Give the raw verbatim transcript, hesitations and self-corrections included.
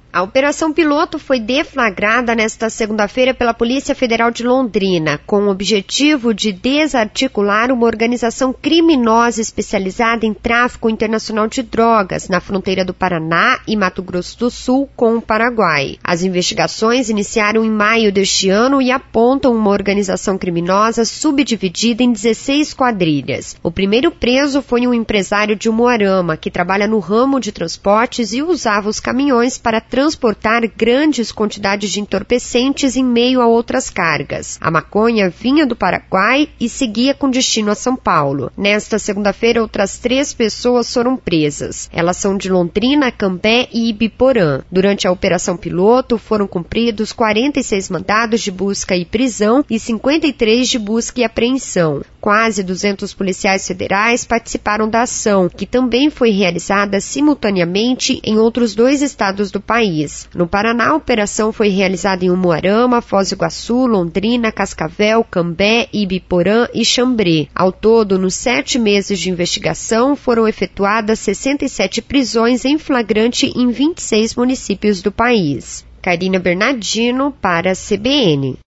A operação piloto foi deflagrada nesta segunda-feira pela Polícia Federal de Londrina, com o objetivo de desarticular uma organização criminosa especializada em tráfico internacional de drogas na fronteira do Paraná e Mato Grosso do Sul com o Paraguai. As investigações iniciaram em maio deste ano e apontam uma organização criminosa subdividida em dezesseis quadrilhas. O primeiro preso foi um empresário de Umuarama, que trabalha no ramo de transportes e usava os caminhões para transportar grandes quantidades de entorpecentes em meio a outras cargas. A maconha vinha do Paraguai e seguia com destino a São Paulo. Nesta segunda-feira, outras três pessoas foram presas. Elas são de Londrina, Cambé e Ibiporã. Durante a operação piloto, foram cumpridos quarenta e seis mandados de busca e prisão e cinquenta e três de busca e apreensão. Quase duzentos policiais federais participaram da ação, que também foi realizada simultaneamente em outros dois estados do país. No Paraná, a operação foi realizada em Umuarama, Foz do Iguaçu, Londrina, Cascavel, Cambé, Ibiporã e Xambrê. Ao todo, nos sete meses de investigação, foram efetuadas sessenta e sete prisões em flagrante em vinte e seis municípios do país. Karina Bernardino para a C B N.